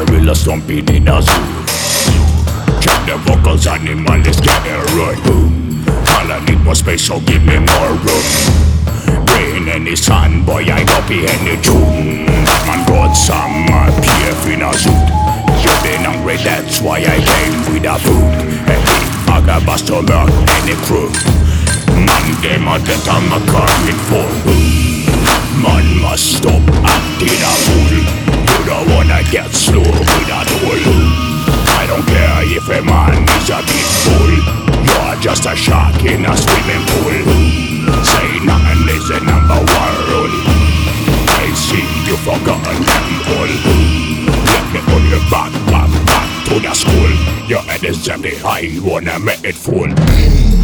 gorilla stomping in a zoo. Check the vocals, animal is getting right. All I need more space, so give me more room. Rain any sun, boy, I don't be any tune. Batman brought some PF in a suit. You been hungry, that's why I came with a food. Hey, I got bust to learn any crew. Man, them a death on my car in full. Man must stop acting a fool. You don't wanna get slow with a tool. I don't care if a man is a big fool. You're just a shark in a swimming pool. Say nothing is the number one rule. I see you forgotten them all. Let me pull you back to the school. Your head is empty, I wanna make it full.